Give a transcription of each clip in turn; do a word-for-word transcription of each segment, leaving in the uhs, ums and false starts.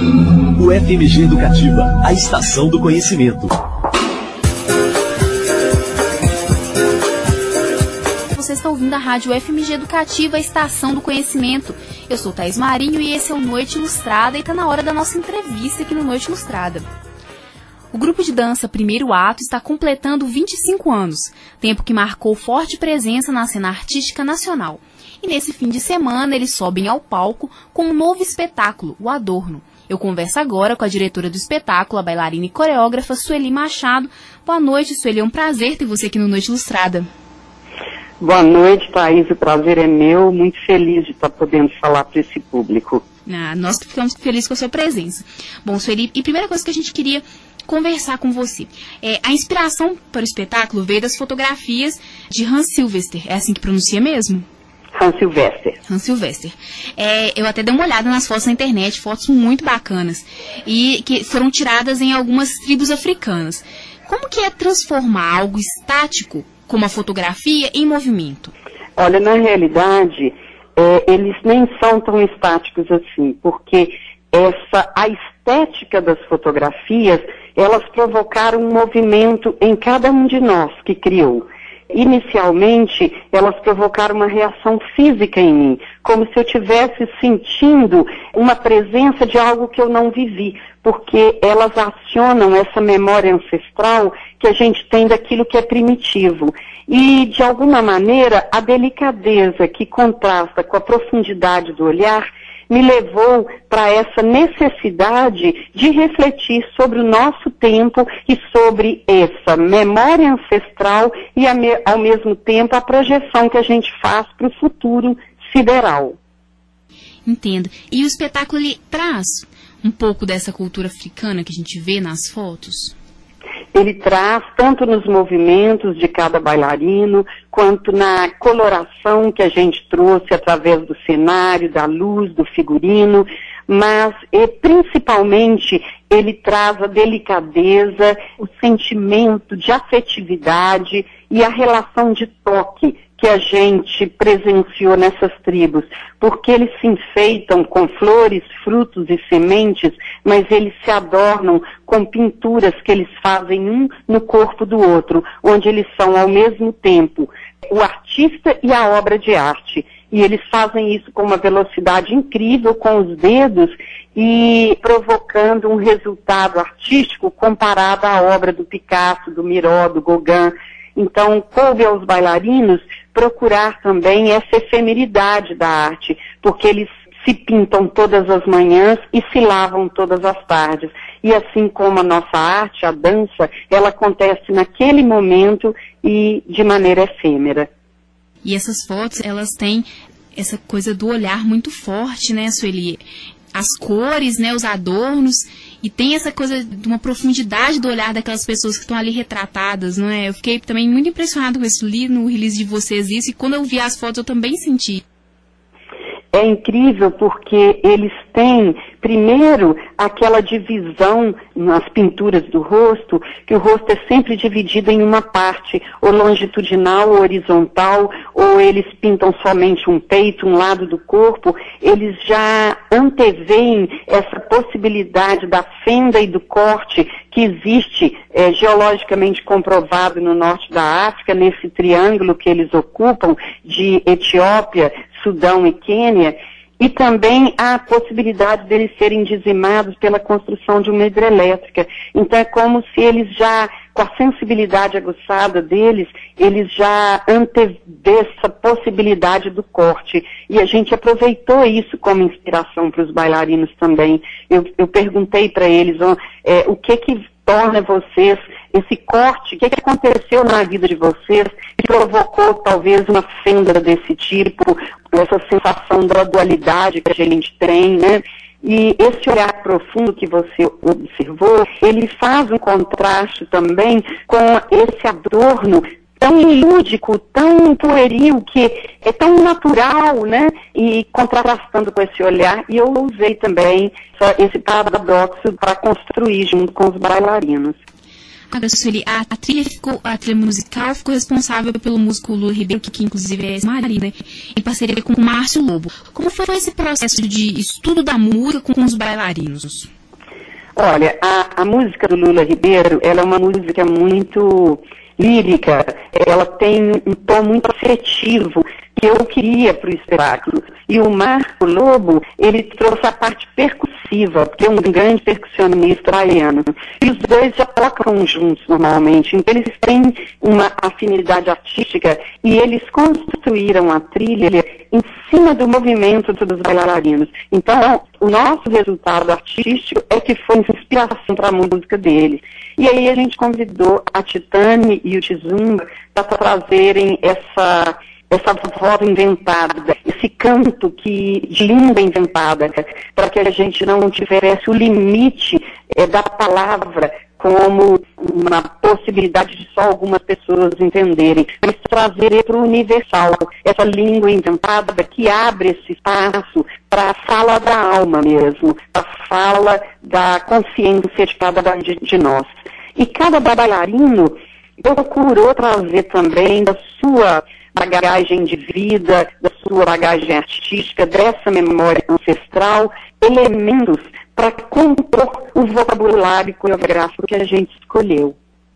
O F M G Educativa, a estação do conhecimento. Você está ouvindo a rádio F M G Educativa, a estação do conhecimento. Eu sou Thaís Marinho e esse é o Noite Ilustrada e está na hora da nossa entrevista aqui no Noite Ilustrada. O grupo de dança Primeiro Ato está completando vinte e cinco anos, tempo que marcou forte presença na cena artística nacional. E nesse fim de semana eles sobem ao palco com um novo espetáculo, o Adorno. Eu converso agora com a diretora do espetáculo, a bailarina e coreógrafa Sueli Machado. Boa noite, Sueli, é um prazer ter você aqui no Noite Ilustrada. Boa noite, Thaís, o prazer é meu, muito feliz de estar podendo falar para esse público. Ah, nós ficamos felizes com a sua presença. Bom, Sueli, e a primeira coisa que a gente queria conversar com você, é, a inspiração para o espetáculo veio das fotografias de Hans Silvester, é assim que pronuncia mesmo? Hans Silvester. Hans Silvester. É, eu até dei uma olhada nas fotos na internet, fotos muito bacanas, e que foram tiradas em algumas tribos africanas. Como que é transformar algo estático, como a fotografia, em movimento? Olha, na realidade, é, eles nem são tão estáticos assim, porque essa, a estética das fotografias, elas provocaram um movimento em cada um de nós que criou. Inicialmente, elas provocaram uma reação física em mim, como se eu estivesse sentindo uma presença de algo que eu não vivi, porque elas acionam essa memória ancestral que a gente tem daquilo que é primitivo. E, de alguma maneira, a delicadeza que contrasta com a profundidade do olhar me levou para essa necessidade de refletir sobre o nosso tempo e sobre essa memória ancestral e, ao mesmo tempo, a projeção que a gente faz para o futuro sideral. Entendo. E o espetáculo, ele traz um pouco dessa cultura africana que a gente vê nas fotos? Ele traz tanto nos movimentos de cada bailarino, quanto na coloração que a gente trouxe através do cenário, da luz, do figurino, mas e, principalmente ele traz a delicadeza, o sentimento de afetividade e a relação de toque que a gente presenciou nessas tribos, porque eles se enfeitam com flores, frutos e sementes, mas eles se adornam com pinturas que eles fazem um no corpo do outro, onde eles são ao mesmo tempo o artista e a obra de arte. E eles fazem isso com uma velocidade incrível, com os dedos, e provocando um resultado artístico comparado à obra do Picasso, do Miró, do Gauguin. Então, coube aos bailarinos procurar também essa efemeridade da arte, porque eles se pintam todas as manhãs e se lavam todas as tardes. E assim como a nossa arte, a dança, ela acontece naquele momento e de maneira efêmera. E essas fotos, elas têm essa coisa do olhar muito forte, né, Sueli? As cores, né, os adornos, e tem essa coisa de uma profundidade do olhar daquelas pessoas que estão ali retratadas, não é? Eu fiquei também muito impressionado com isso, li no release de vocês isso, e quando eu vi as fotos eu também senti. É incrível porque eles têm, primeiro, aquela divisão nas pinturas do rosto, que o rosto é sempre dividido em uma parte, ou longitudinal ou horizontal, ou eles pintam somente um peito, um lado do corpo. Eles já anteveem essa possibilidade da fenda e do corte que existe é, geologicamente comprovado no norte da África, nesse triângulo que eles ocupam de Etiópia, Sudão e Quênia, e também a possibilidade deles serem dizimados pela construção de uma hidrelétrica. Então é como se eles já, com a sensibilidade aguçada deles, eles já antevêem essa possibilidade do corte. E a gente aproveitou isso como inspiração para os bailarinos também. Eu, eu perguntei para eles ó, é, o que que torna vocês, esse corte, o que, que aconteceu na vida de vocês que provocou talvez uma fenda desse tipo, essa sensação da dualidade que a gente tem, né? E esse olhar profundo que você observou, ele faz um contraste também com esse adorno tão lúdico, tão pueril, que é tão natural, né? E contrastando com esse olhar, e eu usei também esse paradoxo para construir junto com os bailarinos. Agora, Sueli, a, a trilha ficou, a trilha musical ficou responsável pelo músico Lula Ribeiro, que, que inclusive é ex-marido, né, em parceria com o Márcio Lobo. Como foi esse processo de estudo da música com os bailarinos? Olha, a, a música do Lula Ribeiro, ela é uma música muito lírica, ela tem um tom muito afetivo que eu queria para o espetáculo. E o Marco Lobo, ele trouxe a parte percussiva, porque é um grande percussionista baiano. E os dois já tocam juntos normalmente, então eles têm uma afinidade artística e eles construíram a trilha em cima do movimento dos bailarinos. Então, o nosso resultado artístico é que foi inspiração para a música deles. E aí a gente convidou a Titane e o Tizumba para trazerem essa... essa voz inventada, esse canto que, de língua inventada, para que a gente não tivesse o limite é, da palavra como uma possibilidade de só algumas pessoas entenderem, mas trazer para o universal, essa língua inventada que abre esse espaço para a fala da alma mesmo, a fala da consciência de cada um de, de nós. E cada bailarino procurou trazer também da sua bagagem de vida, da sua bagagem artística, dessa memória ancestral, elementos para compor o vocabulário coreográfico que a gente escolheu.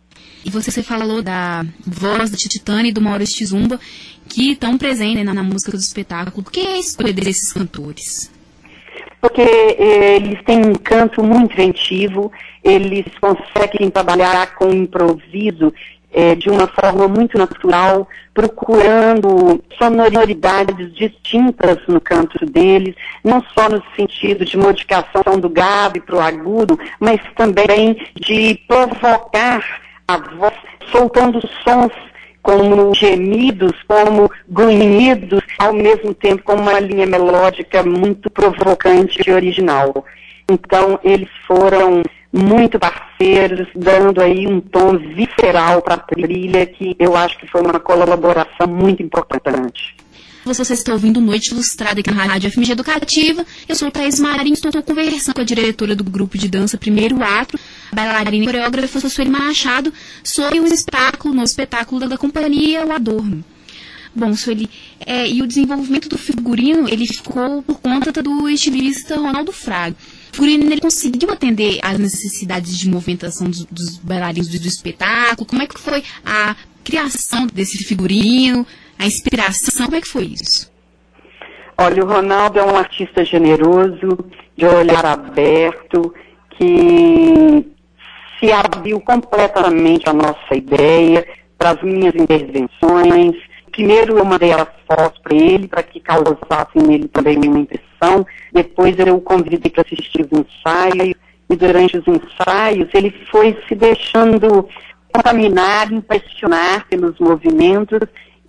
E você falou da voz da Titane e do Maurício Tizumba, que estão presentes na, na música do espetáculo. Por que a escolha desses cantores? Porque eh, eles têm um canto muito inventivo, eles conseguem trabalhar com improviso É, de uma forma muito natural, procurando sonoridades distintas no canto deles, não só no sentido de modificação do grave para o agudo, mas também de provocar a voz, soltando sons como gemidos, como grunhidos, ao mesmo tempo com uma linha melódica muito provocante e original. Então, eles foram muito parceiros, dando aí um tom visceral para a trilha, que eu acho que foi uma colaboração muito importante. Você está ouvindo Noite Ilustrada aqui na Rádio F M G Educativa. Eu sou Thaís Marinho, estou conversando com a diretora do grupo de dança Primeiro Ato, a bailarina e coreógrafa Sueli Machado, sobre o espetáculo, no espetáculo da, da companhia O Adorno. Bom, Sueli, é, e o desenvolvimento do figurino, ele ficou por conta do estilista Ronaldo Fraga. O figurino, ele conseguiu atender às necessidades de movimentação dos, dos bailarinos do, do espetáculo? Como é que foi a criação desse figurino, a inspiração, como é que foi isso? Olha, o Ronaldo é um artista generoso, de olhar aberto, que se abriu completamente à nossa ideia, para as minhas intervenções. Primeiro eu mandei as fotos para ele, para que causassem nele também uma impressão. Depois eu o convidei para assistir os ensaios. E durante os ensaios ele foi se deixando contaminar, impressionar pelos movimentos.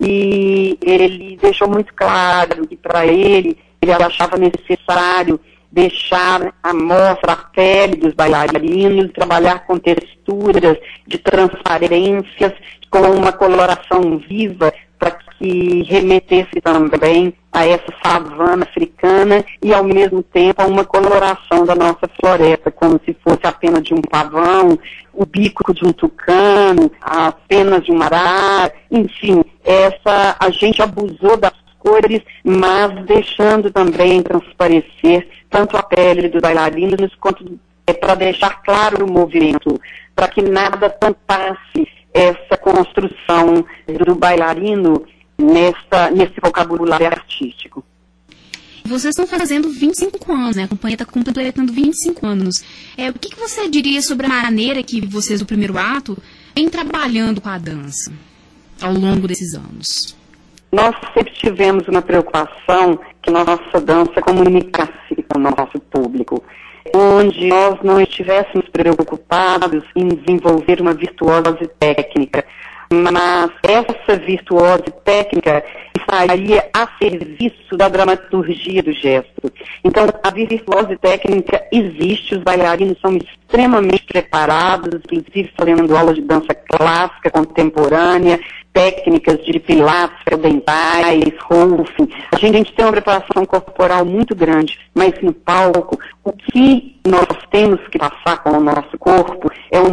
E ele deixou muito claro que para ele, ele achava necessário deixar à mostra a pele dos bailarinos, trabalhar com texturas de transparências, com uma coloração viva, para que remetesse também a essa savana africana e, ao mesmo tempo, a uma coloração da nossa floresta, como se fosse a pena de um pavão, o bico de um tucano, as penas de um arara, enfim, essa, a gente abusou das cores, mas deixando também transparecer tanto a pele dos bailarinos quanto é, para deixar claro o movimento, para que nada tampasse essa construção do bailarino nessa, nesse vocabulário artístico. Vocês estão fazendo vinte e cinco anos, né? A companhia está completando vinte e cinco anos. É, o que, que você diria sobre a maneira que vocês, do Primeiro Ato, vêm trabalhando com a dança ao longo desses anos? Nós sempre tivemos uma preocupação que nossa dança comunicasse com o nosso público, onde nós não estivéssemos preocupados em desenvolver uma virtuose técnica, mas essa virtuose técnica estaria a serviço da dramaturgia do gesto. Então, a virtuose técnica existe, os bailarinos são extremamente preparados, inclusive fazendo aula de dança clássica, contemporânea, técnicas de pilates, dentais, rolfing. A gente, a gente tem uma preparação corporal muito grande, mas no palco, o que nós temos que passar com o nosso corpo é uma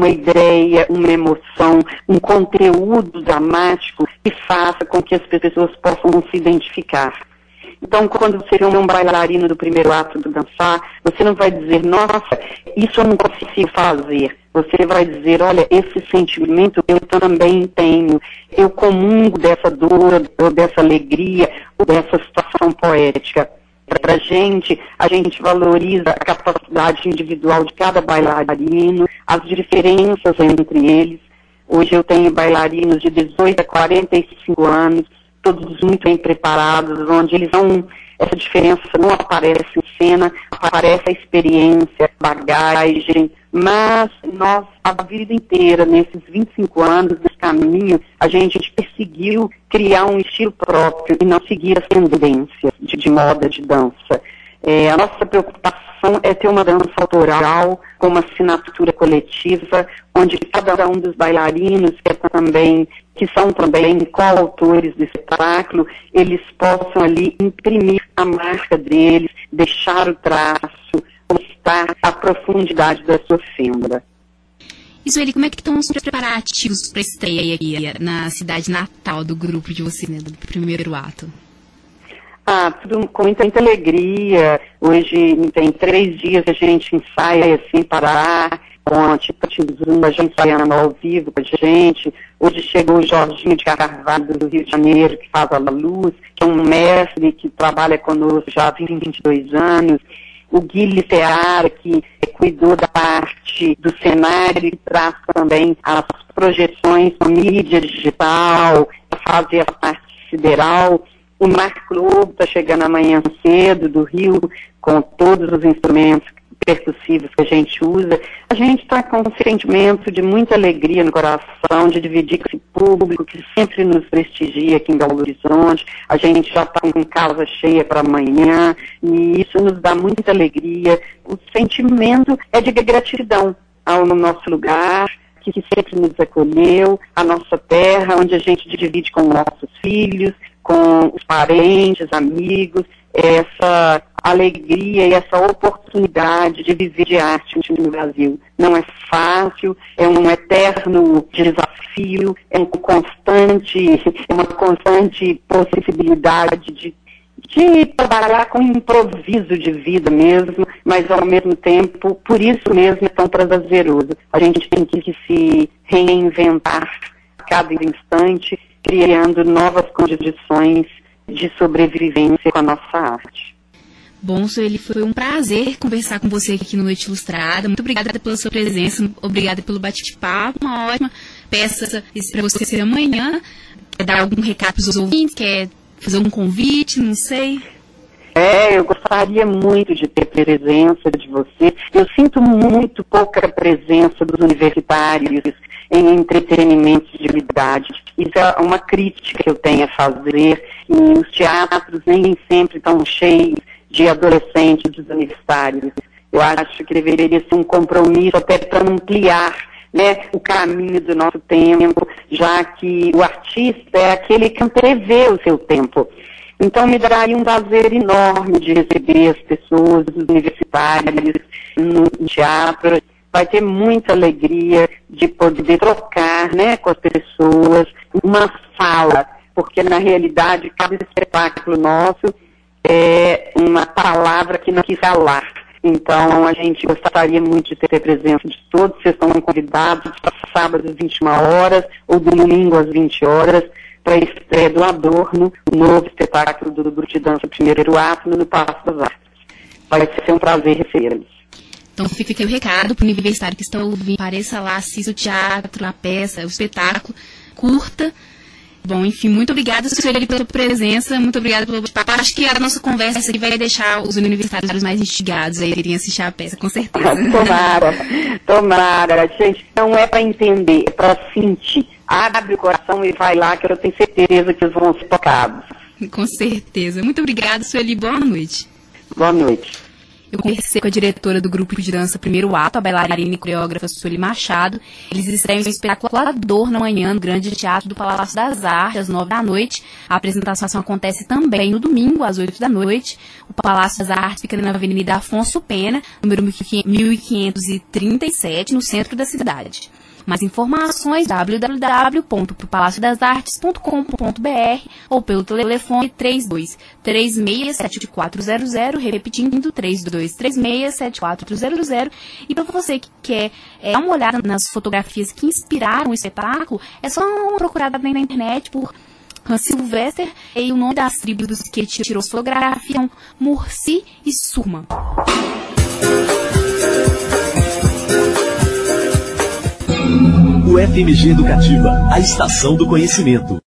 uma ideia, uma emoção, um conteúdo dramático que faça com que as pessoas possam se identificar. Então, quando você vê um bailarino do primeiro ato do dançar, você não vai dizer, nossa, isso eu não consigo fazer. Você vai dizer, olha, esse sentimento eu também tenho. Eu comungo dessa dor, ou dessa alegria, ou dessa situação poética. Para a gente, a gente valoriza a capacidade individual de cada bailarino, as diferenças entre eles. Hoje eu tenho bailarinos de dezoito a quarenta e cinco anos, todos muito bem preparados, onde eles não, essa diferença não aparece em cena, aparece a experiência, bagagem, mas nós, a vida inteira, nesses vinte e cinco anos, nesse caminho, a gente perseguiu criar um estilo próprio e não seguir as tendências de, de moda, de dança. É, a nossa preocupação é ter uma dança autoral, com uma assinatura coletiva, onde cada um dos bailarinos, que, é também, que são também coautores do espetáculo, eles possam ali imprimir a marca deles, deixar o traço, mostrar a profundidade da sua fenda. E Sueli, como é que estão os preparativos para a estreia aqui na cidade natal do grupo de você, né, do primeiro ato? Ah, tudo com muita, muita alegria. Hoje tem três dias que a gente ensaia sem parar, com a tipo de Zoom, a gente ensaiando ao vivo com a gente. Hoje chegou o Jorginho de Carvalho do Rio de Janeiro, que faz a luz, que é um mestre que trabalha conosco já há vinte e dois anos. O Guilherme Seara, que cuidou da parte do cenário e traz também as projeções com mídia digital, fazer a parte sideral. O Marco Lobo está chegando amanhã cedo do Rio, com todos os instrumentos percussivos que a gente usa. A gente está com um sentimento de muita alegria no coração, de dividir com esse público que sempre nos prestigia aqui em Belo Horizonte. A gente já está com casa cheia para amanhã e isso nos dá muita alegria. O sentimento é de gratidão ao nosso lugar, que sempre nos acolheu, a nossa terra, onde a gente divide com nossos filhos, com os parentes, amigos, essa alegria e essa oportunidade de viver de arte no Brasil. Não é fácil, é um eterno desafio, é um constante, é uma constante possibilidade de, de trabalhar com improviso de vida mesmo, mas ao mesmo tempo, por isso mesmo é tão prazeroso. A gente tem que se reinventar a cada instante, criando novas condições de sobrevivência com a nossa arte. Bom, Sueli, foi um prazer conversar com você aqui no Noite Ilustrada. Muito obrigada pela sua presença, obrigada pelo bate-papo, uma ótima peça para você ser amanhã. Quer dar algum recado para os ouvintes? Quer fazer um convite? Não sei. É, eu gostaria muito de ter presença de você. Eu sinto muito pouca presença dos universitários em entretenimentos de idade. Isso é uma crítica que eu tenho a fazer. E os teatros nem sempre estão cheios de adolescentes, dos universitários. Eu acho que deveria ser um compromisso até para ampliar, né, o caminho do nosso tempo, já que o artista é aquele que antevê o seu tempo. Então me daria um prazer enorme de receber as pessoas, os universitários no teatro. Vai ter muita alegria de poder trocar, né, com as pessoas uma fala, porque na realidade cada espetáculo nosso é uma palavra que não quis falar. Então a gente gostaria muito de ter a presença de todos. Vocês estão convidados para sábado às vinte e uma horas ou domingo às vinte horas para a estreia do Adorno, o novo espetáculo do Grupo de Dança Primeiro Ato no Palácio das Artes. Vai ser um prazer recebê-los. Então fica aqui o recado para o universitário que está ouvindo. Apareça lá, assista o teatro, a peça, o espetáculo, curta. Bom, enfim, muito obrigada, Sueli, pela sua presença, muito obrigada pelo bate-papo. Acho que a nossa conversa aqui vai deixar os universitários mais instigados a irem assistir a peça, com certeza. Tomara, tomara. Gente, não é para entender, é para sentir. Abre o coração e vai lá, que eu tenho certeza que eles vão ser tocados. Com certeza. Muito obrigada, Sueli. Boa noite. Boa noite. Eu conversei com a diretora do grupo de dança Primeiro Ato, a bailarina e coreógrafa Sueli Machado. Eles estreiam um espetáculo Dor na manhã no Grande Teatro do Palácio das Artes, às nove da noite. A apresentação acontece também no domingo, às oito da noite. O Palácio das Artes fica na Avenida Afonso Pena, número mil quinhentos e trinta e sete, no centro da cidade. Mais informações, w w w ponto palácio das artes ponto com ponto b r ou pelo telefone três dois três seis sete quatro zero zero, repetindo três dois três seis sete quatro zero zero. E para você que quer é, dar uma olhada nas fotografias que inspiraram o espetáculo, é só uma procurada na internet por Hans Silvester, e o nome das tribos que ele tirou fotografia são Mursi e Surma. O F M G Educativa, a estação do conhecimento.